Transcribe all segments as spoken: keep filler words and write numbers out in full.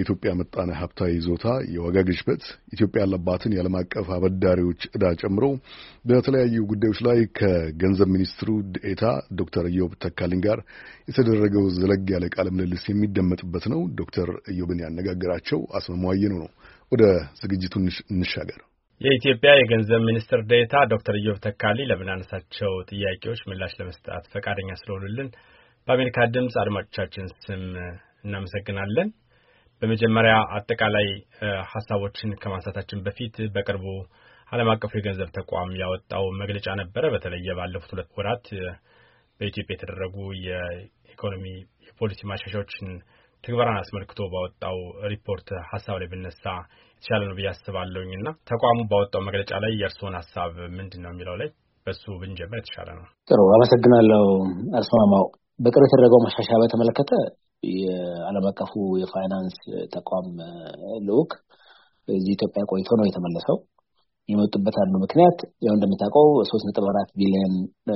የኢትዮጵያ መጣነ ሀብታዊ ይዞታ፣ የዋጋ ግሽበት፣ ኢትዮጵያ ያለባትን የዓለም አቀፍ አበዳሪዎች ዕዳ ጨምሮ በተለያዩ ጉዳዮች ላይ ከገንዘብ ሚኒስትሩ ዴኤታ ዶክተር ኢዮብ ተካልኝ ጋር የተደረገው ዘለግ ያለ ቃለ ምልልስ የሚደመጥበት ነው። ዶክተር ኢዮብን ያነጋገራቸው አስማማው ነው ነው። ወደ ዝግጅቱ እንሻገር። የኢትዮጵያ የገንዘብ ሚኒስትር ዴኤታ ዶክተር ኢዮብ ተካልኝ ለምናነሳቸው ጥያቄዎች ምላሽ ለመስጠት ፈቃደኛ ስለሆኑልን በአሜሪካ ድምጽ አድማጮቻችን ስም እናመሰግናለን። በመጀመሪያ አጠቃላይ ሐሳቦችን ከማንሳታችን በፊት በቅርቡ ዓለም አቀፉ የገንዘብ ተቋም ያወጣው መግለጫ ነበረ። በተለየ ባለፉት ሁለት ወራት በኢትዮጵያ የተደረጉ የኢኮኖሚ የፖሊሲ ማሻሻያዎችን ትግበራን አስመልክቶ ባወጣው ሪፖርት ሐሳብ ላይ ብነሳ የተሻለ ነው ብዬ አስባለሁኝና ተቋሙ ባወጣው መግለጫ ላይ የእርስዎን ሐሳብ ምንድነው የሚለው ላይ በሱ ብንጀምር የተሻለ ነው። ጥሩ፣ አመሰግናለሁ አስማማው። በቅርቡ የተደረገው ማሻሻያ በተመለከተ የዓለም አቀፉ የፋይናንስ ተቋም ልዑክ እዚህ ኢትዮጵያ ቆይቶ ነው የተመለሰው። የመጡበት አንዱ ምክንያት ያው እንደምታውቀው ሶስት ነጥብ አራት ቢሊዮን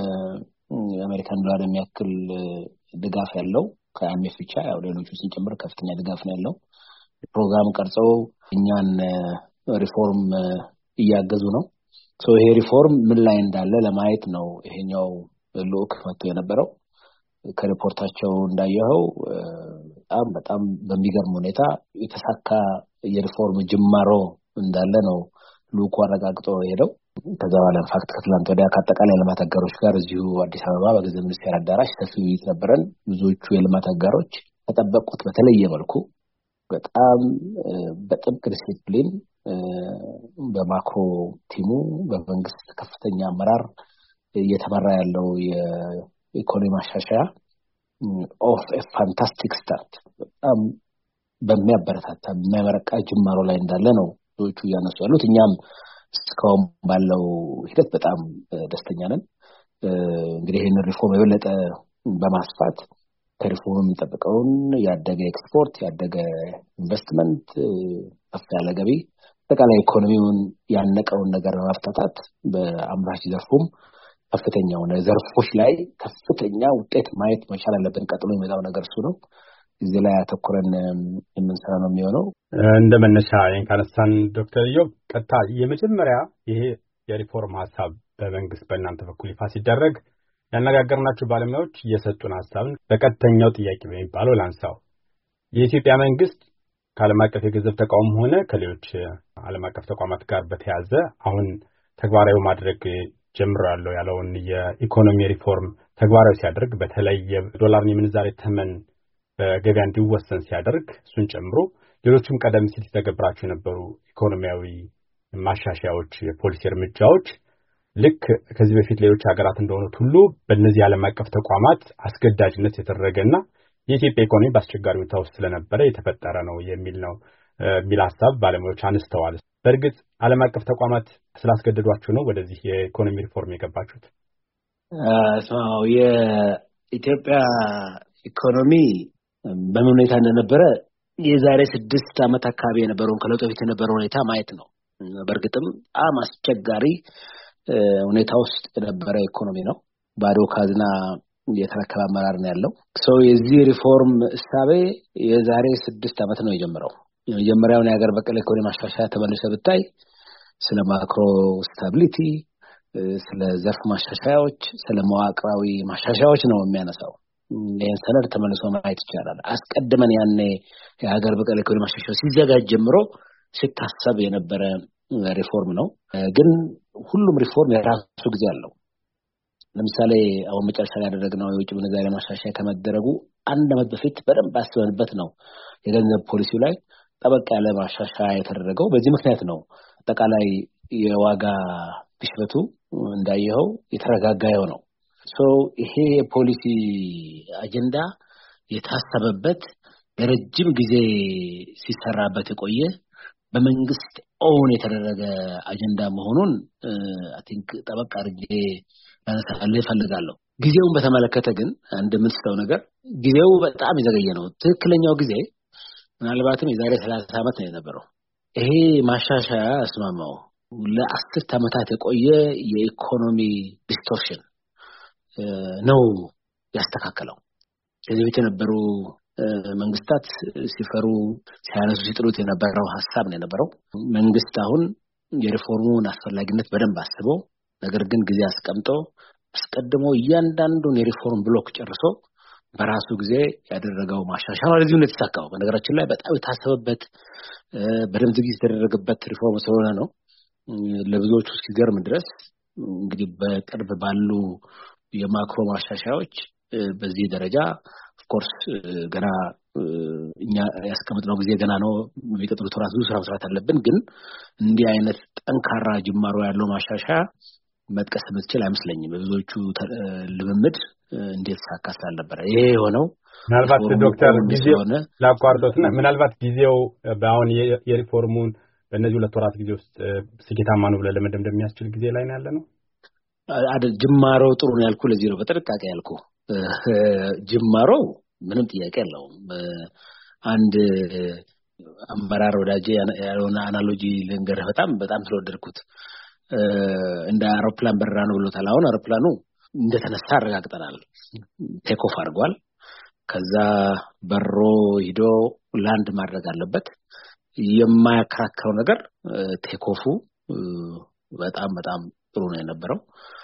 የአሜሪካን ዶላር የሚያክል ድጋፍ ያለው ከአይኤምኤፍ ብቻ ያው ሌሎቹ ሲጨምር ከፍተኛ ድጋፍ ነው ያለው ፕሮግራም ቀርጸው እኛን ሪፎርም እያገዙ ነው። ሶ ይሄ ሪፎርም ምን ላይ እንዳለ ለማየት ነው ይሄኛው ልዑክ መጥቶ የነበረው። ከሪፖርታቸው እንዳየኸው በጣም በጣም በሚገርም ሁኔታ የተሳካ የሪፎርም ጅማሮ እንዳለ ነው ልዑኩ አረጋግጦ ሄደው። ከዛ በኋላ ፋክት ከትላንት ወዲያ ከአጠቃላይ የልማት አጋሮች ጋር እዚሁ አዲስ አበባ በገንዘብ ሚኒስቴር አዳራሽ ሰፊ ውይይት ነበረን። ብዙዎቹ የልማት አጋሮች ተጠበቁት በተለየ መልኩ በጣም በጥብቅ ዲሲፕሊን በማክሮ ቲሙ በመንግስት ከፍተኛ አመራር እየተመራ ያለው የኢኮኖሚ ማሻሻያ ኦፍ ኤ ፋንታስቲክ ስታርት በጣም በሚያበረታታ የሚያመረቃ ጅማሮ ላይ እንዳለ ነው ብዙዎቹ እያነሱ ያሉት። እኛም እስካሁን ባለው ሂደት በጣም ደስተኛ ነን። እንግዲህ ይሄን ሪፎርም የበለጠ በማስፋት ከሪፎርም የሚጠብቀውን ያደገ ኤክስፖርት፣ ያደገ ኢንቨስትመንት፣ ከፍ ያለ ገቢ አጠቃላይ ኢኮኖሚውን ያነቀውን ነገር ማፍታታት በአምራች ዘርፉም ከፍተኛው ዘርፎች ላይ ከፍተኛ ውጤት ማየት መቻል አለብን። ቀጥሎ የሚመጣው ነገር እሱ ነው። እዚህ ላይ አተኩረን የምንሰራ ነው የሚሆነው። እንደ መነሻ የካነሳን ዶክተር ኢዮብ ቀጥታ የመጀመሪያ ይሄ የሪፎርም ሐሳብ በመንግስት በእናንተ በኩል ይፋ ሲደረግ ያነጋገርናችሁ ባለሙያዎች የሰጡን ሐሳብን በቀጥተኛው ጥያቄ በሚባለው ላንሳው። የኢትዮጵያ መንግስት ከዓለም አቀፍ የገንዘብ ተቋም ሆነ ከሌሎች ዓለም አቀፍ ተቋማት ጋር በተያያዘ አሁን ተግባራዊ ማድረግ ጀምሮ ያለው ያለውን የኢኮኖሚ ሪፎርም ተግባራዊ ሲያደርግ በተለይ የዶላር የምንዛሬ ተመን በገበያ እንዲወሰን ሲያደርግ እሱን ጨምሮ ሌሎችም ቀደም ሲል ተገብራቸው የነበሩ ኢኮኖሚያዊ ማሻሻያዎች የፖሊሲ እርምጃዎች ልክ ከዚህ በፊት ሌሎች ሀገራት እንደሆኑት ሁሉ በእነዚህ ዓለም አቀፍ ተቋማት አስገዳጅነት የተደረገና የኢትዮጵያ ኢኮኖሚ በአስቸጋሪ ሁኔታ ውስጥ ስለነበረ የተፈጠረ ነው የሚል ነው የሚል ሐሳብ ባለሙያዎች አንስተዋል። በእርግጥ ዓለም አቀፍ ተቋማት ስላስገደዷችሁ ነው ወደዚህ የኢኮኖሚ ሪፎርም የገባችሁት? አዎ፣ የኢትዮጵያ ኢኮኖሚ በምን ሁኔታ እንደነበረ የዛሬ ስድስት ዓመት አካባቢ የነበረውን ከለውጥ በፊት የነበረው ሁኔታ ማየት ነው። በእርግጥም በጣም አስቸጋሪ ሁኔታ ውስጥ የነበረ ኢኮኖሚ ነው። ባዶ ካዝና የተረከበ አመራር ነው ያለው። ሶ የዚህ ሪፎርም እሳቤ የዛሬ ስድስት ዓመት ነው የጀመረው። የመጀመሪያው የሀገር በቀል ኢኮኖሚ ማሻሻያ ተመልሰ ብታይ ስለ ማክሮ ስታቢሊቲ፣ ስለ ዘርፍ ማሻሻያዎች፣ ስለ መዋቅራዊ ማሻሻያዎች ነው የሚያነሳው። ይሄን ሰነድ ተመልሶ ማየት ይቻላል። አስቀድመን ያኔ የሀገር በቀል ኢኮኖሚ ማሻሻያ ሲዘጋጅ ጀምሮ ሲታሰብ የነበረ ሪፎርም ነው። ግን ሁሉም ሪፎርም የራሱ ጊዜ አለው። ለምሳሌ አሁን መጨረሻ ላይ ያደረግነው የውጭ ምንዛሬ ማሻሻያ ከመደረጉ አንድ ዓመት በፊት በደንብ አስበንበት ነው የገንዘብ ፖሊሲው ላይ ጠበቅ ያለ ማሻሻያ የተደረገው። በዚህ ምክንያት ነው አጠቃላይ የዋጋ ግሽበቱ እንዳየኸው የተረጋጋ ነው። ሶ ይሄ የፖሊሲ አጀንዳ የታሰበበት ለረጅም ጊዜ ሲሰራበት የቆየ በመንግስት ኦን የተደረገ አጀንዳ መሆኑን አይ ቲንክ ጠበቅ አድርጌ ላነሳልህ እፈልጋለሁ። ጊዜውን በተመለከተ ግን እንደምንስተው ነገር ጊዜው በጣም ይዘገየ ነው። ትክክለኛው ጊዜ ምናልባትም የዛሬ ሰላሳ ዓመት ነው የነበረው። ይሄ ማሻሻያ አስማማው ለአስርት ዓመታት የቆየ የኢኮኖሚ ዲስቶርሽን ነው ያስተካከለው። ከዚህ በፊት የነበሩ መንግስታት ሲፈሩ ሲያነሱ ሲጥሉት የነበረው ሐሳብ ነው የነበረው መንግስት አሁን የሪፎርሙን አስፈላጊነት በደንብ አስበው ነገር ግን ጊዜ አስቀምጦ አስቀድሞ እያንዳንዱን የሪፎርም ብሎክ ጨርሶ በራሱ ጊዜ ያደረገው ማሻሻያ ለዚህ ነው የተሳካው በነገራችን ላይ በጣም የታሰበበት በደንብ ዝግጅት የተደረገበት ሪፎርም ስለሆነ ነው ለብዙዎቹ እስኪገርም ድረስ እንግዲህ በቅርብ ባሉ የማክሮ ማሻሻያዎች በዚህ ደረጃ ኦፍ ኮርስ ገና እኛ ያስቀምጥነው ጊዜ ገና ነው የሚቀጥሉት ወራት ብዙ ስራ መስራት አለብን ግን እንዲህ አይነት ጠንካራ ጅማሮ ያለው ማሻሻያ መጥቀስ የምትችል አይመስለኝም በብዙዎቹ ልምምድ እንዴት ሳካስ አልነበረ ይሄ የሆነው ምናልባት ዶክተር ጊዜው ላቋርጦትና ምናልባት ጊዜው በአሁን የሪፎርሙን በእነዚህ ሁለት ወራት ጊዜ ውስጥ ስኬታማ ነው ብለን ለመደምደም የሚያስችል ጊዜ ላይ ነው ያለነው አይደል ጅማሮ ጥሩ ነው ያልኩ ለዚህ ነው በጥንቃቄ ያልኩ ጅማሮ ምንም ጥያቄ የለውም አንድ አመራር ወዳጄ ያለውና አናሎጂ ልንገርህ በጣም በጣም ስለወደድኩት እንደ አውሮፕላን በረራ ነው ብሎታል አሁን አውሮፕላኑ እንደተነሳ አረጋግጠናል ቴክ ኦፍ አድርጓል ከዛ በሮ ሂዶ ላንድ ማድረግ አለበት የማያከራከረው ነገር ቴክ ኦፉ በጣም በጣም ጥሩ ነው የነበረው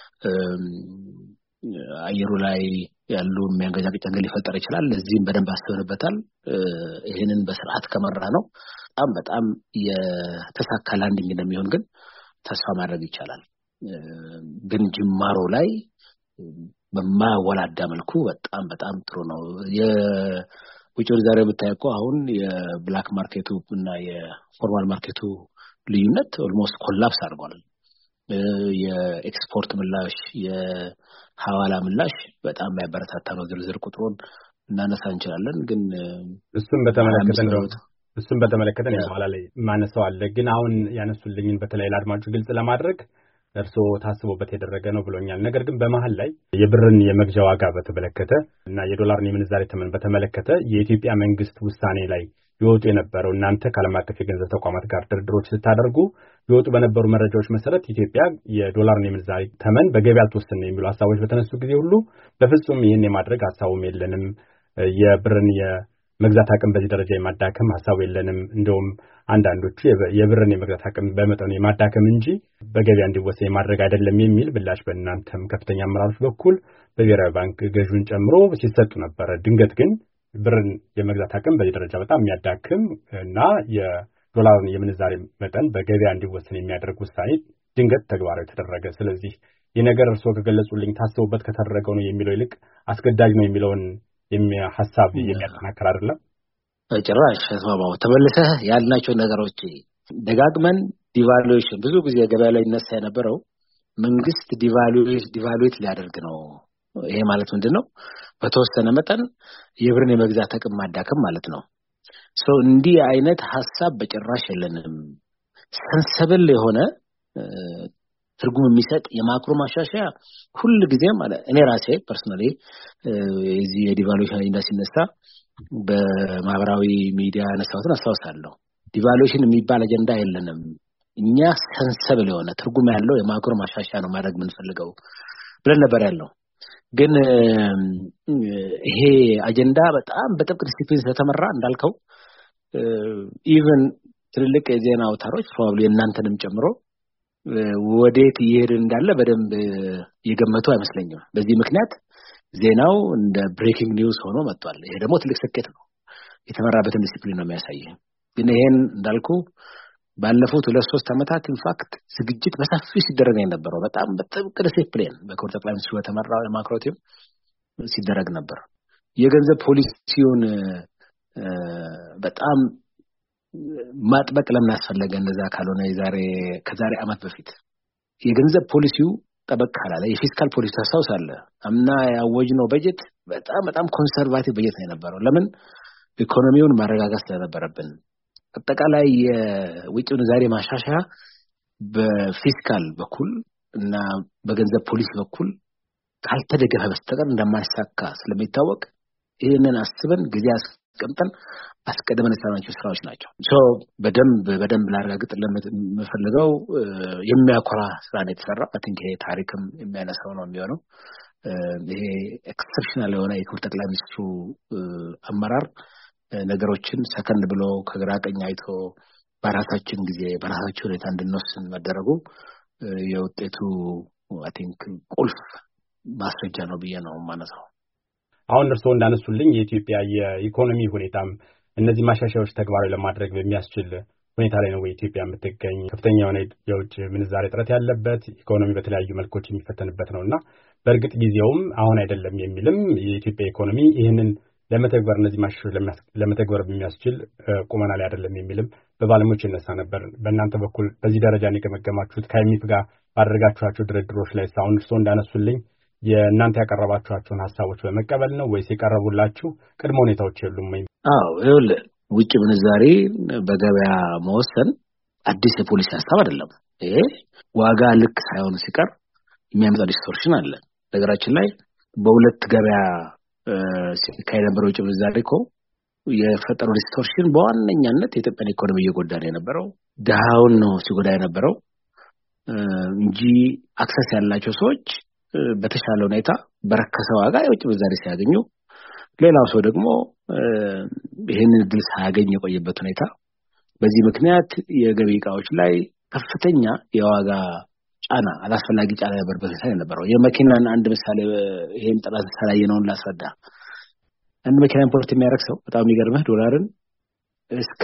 አየሩ ላይ ያሉ የሚያንገጫግጭ ነገር ሊፈጠር ይችላል ለዚህም በደንብ አስበንበታል ይሄንን በስርዓት ከመራ ነው በጣም በጣም የተሳካ ላንዲንግ እንደሚሆን ግን ተስፋ ማድረግ ይቻላል ግን ጅማሮ ላይ በማወላዳ መልኩ በጣም በጣም ጥሩ ነው የውጭ ዛሬ ብታይቆ አሁን የብላክ ማርኬቱ እና የፎርማል ማርኬቱ ልዩነት ኦልሞስት ኮላፕስ አድርጓል የኤክስፖርት ምላሽ የሐዋላ ምላሽ በጣም ያበረታታ ነው ዝርዝር ቁጥሩን እናነሳ እንችላለን ግን እሱን በተመለከተ ነው እሱን በተመለከተ ነው በኋላ ላይ ማነሳው አለ ግን አሁን ያነሱልኝን በተለይ ለአድማጩ ግልጽ ለማድረግ እርሶ ታስቦበት ያደረገ ነው ብሎኛል ነገር ግን በመሃል ላይ የብርን የመግዣ ዋጋ በተመለከተ እና የዶላርን የምንዛሬ ተመን በተመለከተ የኢትዮጵያ መንግስት ውሳኔ ላይ ይወጡ የነበረው እናንተ ከዓለም አቀፍ የገንዘብ ተቋማት ጋር ድርድሮች ስታደርጉ ይወጡ በነበሩ መረጃዎች መሰረት ኢትዮጵያ የዶላርን የምንዛሬ ተመን በገበያ አልተወሰነ የሚሉ ሐሳቦች በተነሱ ጊዜ ሁሉ በፍጹም ይሄን የማድረግ ሐሳቡም የለንም የብርን የመግዛት አቅም በዚህ ደረጃ የማዳከም ሐሳቡ የለንም እንደውም አንዳንዶቹ የብርን የመግዛት አቅም በመጠኑ የማዳከም እንጂ በገበያ እንዲወሰን የማድረግ አይደለም የሚል ብላሽ በእናንተም ከፍተኛ አመራሮች በኩል በብሔራዊ ባንክ ገዥውን ጨምሮ ሲሰጡ ነበር ድንገት ግን ብርን የመግዛት አቅም በዚህ ደረጃ በጣም የሚያዳክም እና የዶላርን የምንዛሬ መጠን በገበያ እንዲወሰን የሚያደርግ ውሳኔ ድንገት ተግባራዊ ተደረገ ስለዚህ የነገር እርሶ ከገለጹልኝ ታስቦበት ከተደረገው ነው የሚለው ይልቅ አስገዳጅ ነው የሚለውን የሚሐሳብ የሚያጠናክር አይደለም ጭራሽ ተስማማው ተመልሰህ ያልናቸው ነገሮች ደጋግመን ዲቫሉዌሽን ብዙ ጊዜ ገበያ ላይ ይነሳ የነበረው መንግስት ዲቫሉዌት ዲቫሉዌት ሊያደርግ ነው ይሄ ማለት ምንድነው በተወሰነ መጠን የብርን የመግዛት አቅም ማዳከም ማለት ነው ሶ እንዲህ አይነት ሐሳብ በጭራሽ የለንም ሰንሰብል የሆነ ትርጉም የሚሰጥ የማክሮ ማሻሻያ ሁሉ ጊዜ ማለት እኔ ራሴ ፐርሰናሊ እዚህ የዲቫሉዌሽን ኢንደስ ሲነሳ በማህበራዊ ሚዲያ ነሳውትን አስተዋውሳለሁ ዲቫሉዌሽን የሚባል አጀንዳ የለንም እኛ ሰንሰብል የሆነ ትርጉም ያለው የማክሮ ማሻሻያ ነው ማድረግ የምንፈልገው ብለን ነበር ያለው ግን ይሄ አጀንዳ በጣም በጥብቅ ዲሲፕሊን ስለተመራ እንዳልከው ኢቭን ትልልቅ የዜና አውታሮች ፕሮባብሊ እናንተንም ጨምሮ ወዴት ይሄድ እንዳለ በደንብ የገመቱ አይመስለኝም በዚህ ምክንያት ዜናው እንደ ብሬኪንግ ኒውስ ሆኖ መጥቷል ይሄ ደግሞ ትልቅ ስኬት ነው የተመራበትን ዲሲፕሊን ነው የሚያሳየው ግን ይሄን እንዳልኩ ባለፉት ሁለት ሶስት አመታት ኢንፋክት ዝግጅት በሰፊው ሲደረግ ነበር በጣም በጥብቅ ዲሲፕሊን በኮርት ጠቅላይ ሚኒስትሩ የተመራው የማክሮ ቲም ሲደረግ ነበር የገንዘብ ፖሊሲውን በጣም ማጥበቅ ለምን አስፈለገ እንደዛ ካልሆነ የዛሬ ከዛሬ አመት በፊት የገንዘብ ፖሊሲው ጠበቅ ካላለ የፊስካል ፖሊሲ ታሳውሳለ አምና ያወጅነው በጀት በጣም በጣም ኮንሰርቫቲቭ በጀት ነው የነበረው ለምን ኢኮኖሚውን ማረጋጋት ስለነበረብን አጠቃላይ የውጭ ምንዛሬ ማሻሻያ በፊስካል በኩል እና በገንዘብ ፖሊሲ በኩል ካልተደገፈ በስተቀር እንደማይሳካ ስለሚታወቅ ይሄንን አስበን ጊዜ አስቀምጠን አስቀድመን የሰራናቸው ስራዎች ናቸው ሶ በደንብ በደንብ ላረጋግጥ ለምፈልገው የሚያኮራ ስራ ነው የተሰራው አይ ቲንክ ይሄ ታሪክም የሚያነሳው ነው የሚሆነው ይሄ ኤክሰፕሽናል የሆነ የክብር ጠቅላይ ሚኒስትሩ አመራር ነገሮችን ሰከንድ ብሎ ከግራ ቀኝ አይቶ በራሳችን ጊዜ በራሳችን ሁኔታ እንድንወስን መደረጉ የውጤቱ አይ ቲንክ ቁልፍ ማስረጃ ነው ብዬ ነው ማነሳው። አሁን እርስዎ እንዳነሱልኝ የኢትዮጵያ የኢኮኖሚ ሁኔታም እነዚህ ማሻሻያዎች ተግባራዊ ለማድረግ በሚያስችል ሁኔታ ላይ ነው ኢትዮጵያ የምትገኝ። ከፍተኛ የሆነ የውጭ ምንዛሬ እጥረት ያለበት ኢኮኖሚ በተለያዩ መልኮች የሚፈተንበት ነውና በእርግጥ ጊዜውም አሁን አይደለም የሚልም የኢትዮጵያ ኢኮኖሚ ይህንን ለመተግበር እነዚህ ማሻሻያዎች ለመተግበር በሚያስችል ቁመና ላይ አይደለም የሚልም በባለሙያዎች ይነሳ ነበር። በእናንተ በኩል በዚህ ደረጃ ነው የገመገማችሁት? ከአይኤምኤፍ ጋር ባደረጋችኋቸው ድርድሮች ላይ አሁን እርስዎ እንዳነሱልኝ የእናንተ ያቀረባችኋቸውን ሀሳቦች በመቀበል ነው ወይስ የቀረቡላችሁ ቅድመ ሁኔታዎች የሉም ወይ? አዎ ይኸውልህ ውጭ ምንዛሬ በገበያ መወሰን አዲስ የፖሊሲ ሀሳብ አይደለም። ይሄ ዋጋ ልክ ሳይሆን ሲቀር የሚያመጣ ዲስቶርሽን አለ። ነገራችን ላይ በሁለት ገበያ ሲካሄድ የነበረው ውጭ ምንዛሬ እኮ የፈጠረው ዲስቶርሽን በዋነኛነት የኢትዮጵያን ኢኮኖሚ እየጎዳ ነው የነበረው። ድሃውን ነው ሲጎዳ የነበረው እንጂ አክሰስ ያላቸው ሰዎች በተሻለ ሁኔታ በረከሰ ዋጋ የውጭ ምንዛሬ ሲያገኙ፣ ሌላው ሰው ደግሞ ይሄንን እድል ሳያገኝ የቆየበት ሁኔታ፣ በዚህ ምክንያት የገቢ ዕቃዎች ላይ ከፍተኛ የዋጋ ጫና አላስፈላጊ ጫና የነበረበት ሁኔታ ነበረው። የመኪናን አንድ ምሳሌ ይሄን ጥናት ሰላየ ነው ላስረዳ። አንድ መኪና ኢምፖርት የሚያደርግ ሰው በጣም የሚገርምህ ዶላርን እስከ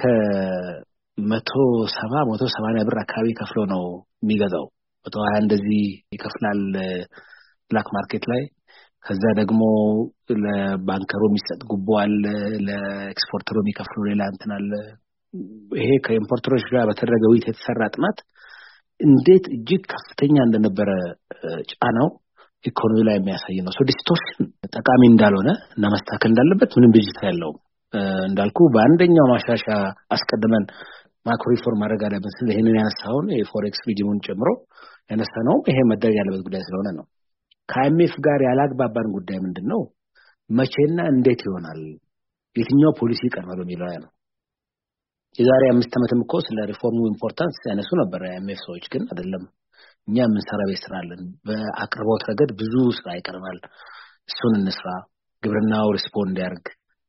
መቶ ሰባ መቶ ሰማንያ ብር አካባቢ ከፍሎ ነው የሚገዛው። መቶ ሀያ እንደዚህ ይከፍላል ብላክ ማርኬት ላይ። ከዛ ደግሞ ለባንከሩ የሚሰጥ ጉቦ አለ፣ ለኤክስፖርተሩ የሚከፍሉ ሌላ እንትን አለ። ይሄ ከኢምፖርተሮች ጋር በተደረገ ውይይት የተሰራ ጥናት እንዴት እጅግ ከፍተኛ እንደነበረ ጫናው ኢኮኖሚ ላይ የሚያሳይ ነው። ሶ ዲስቶርሽን ጠቃሚ እንዳልሆነ እና መስተካከል እንዳለበት ምንም ብዥታ የለውም። እንዳልኩ በአንደኛው ማሻሻያ አስቀድመን ማክሮ ሪፎርም ማድረግ አለብን ስለ ይሄንን ያነሳውን የፎሬክስ ሪጂሙን ጨምሮ ያነሳነው ይሄ መደረግ ያለበት ጉዳይ ስለሆነ ነው። ከአይኤምኤፍ ጋር ያላግባባን ጉዳይ ምንድነው? መቼና እንዴት ይሆናል፣ የትኛው ፖሊሲ ይቀርባል የሚለው ነው። የዛሬ አምስት ዓመትም እኮ ስለ ሪፎርሙ ኢምፖርታንስ ያነሱ ነበር አይኤምኤፍ ሰዎች። ግን አይደለም እኛ የምንሰራ ቤት ስራ አለን። በአቅርቦት ረገድ ብዙ ስራ ይቀርባል፣ እሱን እንስራ። ግብርናው ሪስፖንድ ያርግ።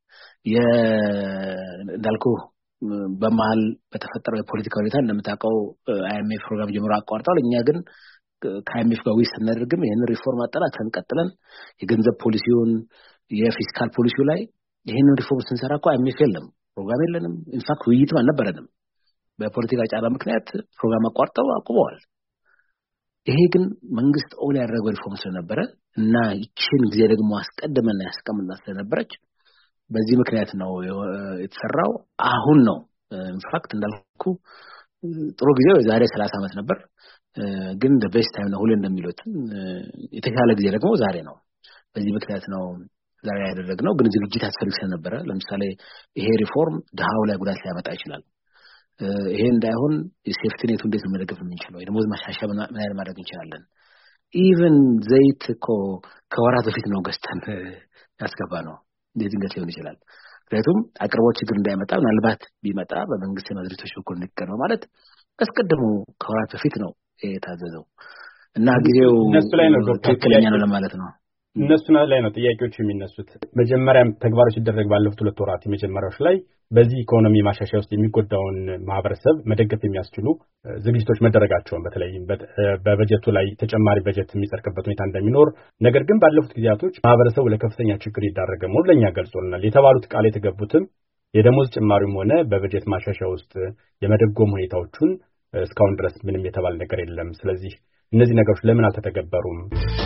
እንዳልኩ በመሀል በተፈጠረው የፖለቲካ ሁኔታ እንደምታውቀው አይኤምኤፍ ፕሮግራም ጀምሮ አቋርጧል። እኛ ግን ከአይኤምኤፍ ጋር ውይይት ስናደርግም ይሄን ሪፎርም አጠናክረን ቀጥለን የገንዘብ ፖሊሲውን የፊስካል ፖሊሲው ላይ ይሄን ሪፎርም ስንሰራ እኮ አይኤምኤፍ የለም፣ ፕሮግራም የለንም። ኢንፋክት ውይይትም አልነበረንም። በፖለቲካ ጫና ምክንያት ፕሮግራም አቋርጠው አቁመዋል። ይሄ ግን መንግስት ኦል ያደረገው ሪፎርም ስለነበረ እና ይችን ጊዜ ደግሞ አስቀድመን ያስቀምጥናት ስለነበረች በዚህ ምክንያት ነው የተሰራው። አሁን ነው ኢንፋክት እንዳልኩ ጥሩ ጊዜው የዛሬ ሰላሳ ዓመት ነበር። ግን the best time ነው ሁሉ እንደሚሉት የተሻለ ጊዜ ደግሞ ዛሬ ነው። በዚህ ምክንያት ነው ዛሬ ያደረግነው። ግን ዝግጅት ያስፈልግ ስለነበረ ለምሳሌ ይሄ ሪፎርም ድሃው ላይ ጉዳት ሊያመጣ ይችላል። ይሄ እንዳይሆን የሴፍቲ ኔቱ እንዴት ነው መደገፍ የምንችለው? የደሞዝ ማሻሻያ ምን አይነት ማድረግ እንችላለን? ኢቭን ዘይት እኮ ከወራት በፊት ነው ገዝተን ያስገባ ነው። እንዴት እንዴት ሊሆን ይችላል? ምክንያቱም አቅርቦት ችግር እንዳይመጣ ምናልባት ቢመጣ በመንግስት የመድረቶች በኩል እንዲቀርብ ማለት አስቀድሞ ከወራት በፊት ነው የታዘዘው እና ጊዜው ትክክለኛ ነው ለማለት ነው። እነሱ ላይ ነው ጥያቄዎች የሚነሱት። መጀመሪያም ተግባሮች ሲደረግ ባለፉት ሁለት ወራት የመጀመሪያዎች ላይ በዚህ ኢኮኖሚ ማሻሻያ ውስጥ የሚጎዳውን ማህበረሰብ መደገፍ የሚያስችሉ ዝግጅቶች መደረጋቸውን በተለይም በበጀቱ ላይ ተጨማሪ በጀት የሚጸድቅበት ሁኔታ እንደሚኖር፣ ነገር ግን ባለፉት ጊዜያቶች ማህበረሰቡ ለከፍተኛ ችግር ይዳረገ መሆኑን ለኛ ገልጾልናል። የተባሉት ቃል የተገቡትም የደሞዝ ጭማሪም ሆነ በበጀት ማሻሻያ ውስጥ የመደጎም ሁኔታዎቹን እስካሁን ድረስ ምንም የተባለ ነገር የለም። ስለዚህ እነዚህ ነገሮች ለምን አልተተገበሩም?